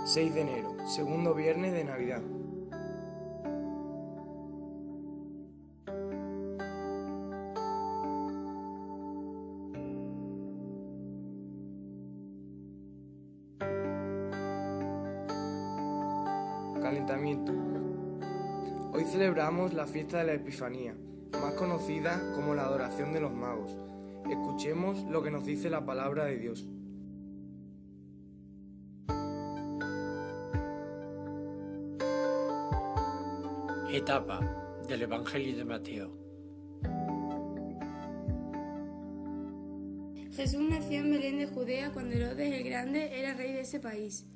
6 de enero, segundo viernes de Navidad. Calentamiento. Hoy celebramos la fiesta de la Epifanía, más conocida como la adoración de los magos. Escuchemos lo que nos dice la palabra de Dios. Etapa del Evangelio de Mateo. Jesús nació en Belén de Judea cuando Herodes el Grande era rey de ese país.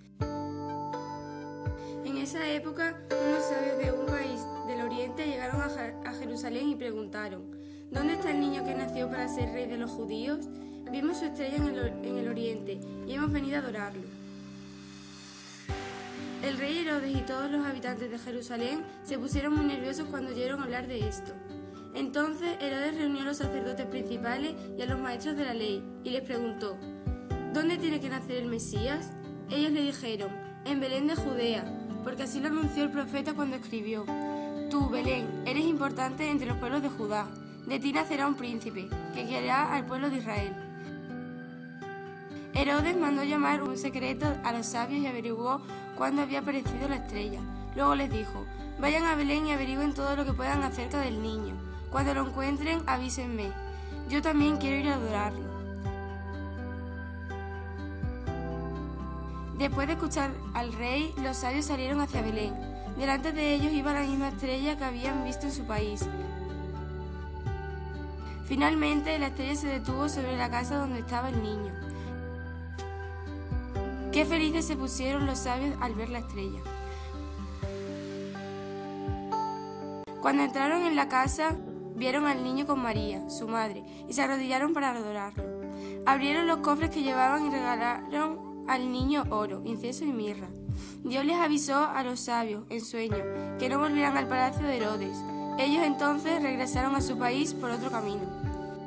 En esa época, unos sabios de un país del oriente llegaron a Jerusalén y preguntaron: ¿Dónde está el niño que nació para ser rey de los judíos? Vimos su estrella en el oriente y hemos venido a adorarlo. El rey Herodes y todos los habitantes de Jerusalén se pusieron muy nerviosos cuando oyeron hablar de esto. Entonces Herodes reunió a los sacerdotes principales y a los maestros de la ley y les preguntó: ¿Dónde tiene que nacer el Mesías? Ellos le dijeron: en Belén de Judea, porque así lo anunció el profeta cuando escribió: Tú, Belén, eres importante entre los pueblos de Judá. De ti nacerá un príncipe, que guiará al pueblo de Israel. Herodes mandó llamar un secreto a los sabios y averiguó cuándo había aparecido la estrella. Luego les dijo: Vayan a Belén y averigüen todo lo que puedan acerca del niño. Cuando lo encuentren, avísenme. Yo también quiero ir a adorarlo. Después de escuchar al rey, los sabios salieron hacia Belén. Delante de ellos iba la misma estrella que habían visto en su país. Finalmente, la estrella se detuvo sobre la casa donde estaba el niño. Qué felices se pusieron los sabios al ver la estrella. Cuando entraron en la casa, vieron al niño con María, su madre, y se arrodillaron para adorarlo. Abrieron los cofres que llevaban y regalaron al niño oro, incienso y mirra. Dios les avisó a los sabios, en sueño, que no volvieran al palacio de Herodes. Ellos entonces regresaron a su país por otro camino.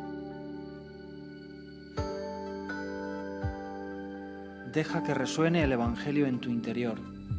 Deja que resuene el Evangelio en tu interior.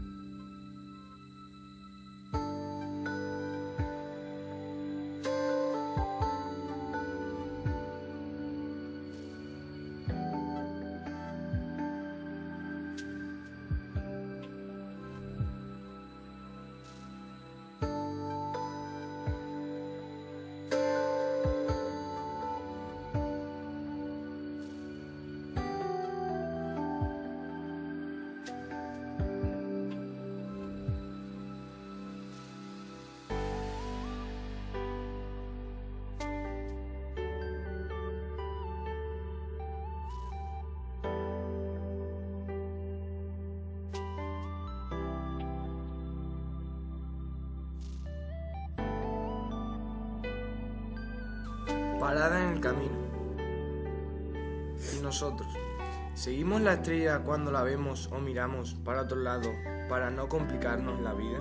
Parada en el camino. ¿Y nosotros? ¿Seguimos la estrella cuando la vemos o miramos para otro lado para no complicarnos la vida?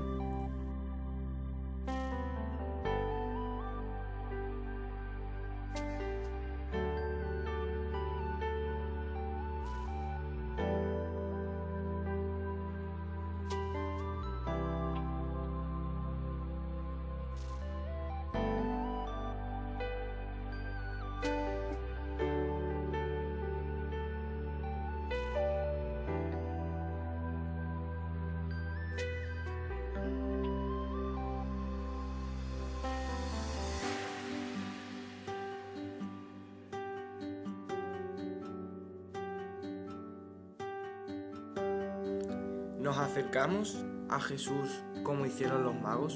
¿Nos acercamos a Jesús como hicieron los magos?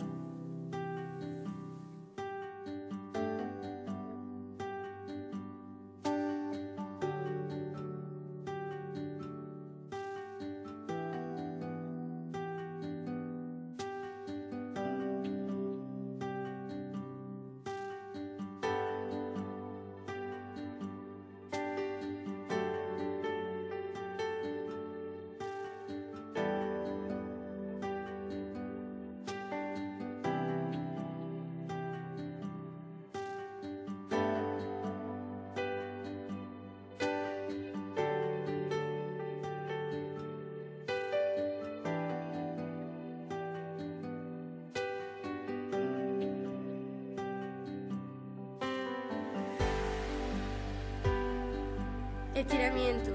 Estiramientos.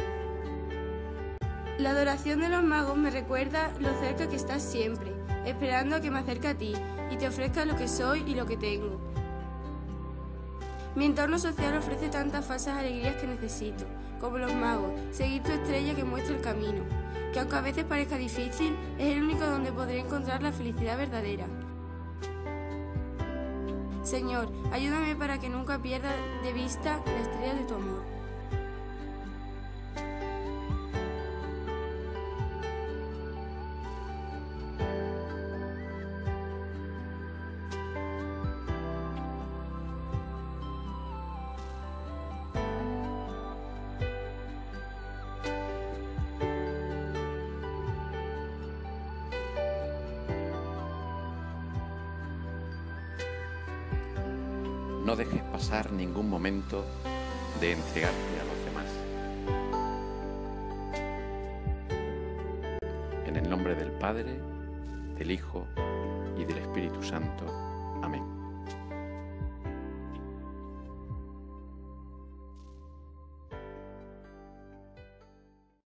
La adoración de los magos me recuerda lo cerca que estás siempre, esperando a que me acerque a ti y te ofrezca lo que soy y lo que tengo. Mi entorno social ofrece tantas falsas alegrías que necesito, como los magos, seguir tu estrella que muestra el camino, que aunque a veces parezca difícil, es el único donde podré encontrar la felicidad verdadera. Señor, ayúdame para que nunca pierda de vista la estrella de tu amor. No dejes pasar ningún momento de entregarte a los demás. En el nombre del Padre, del Hijo y del Espíritu Santo.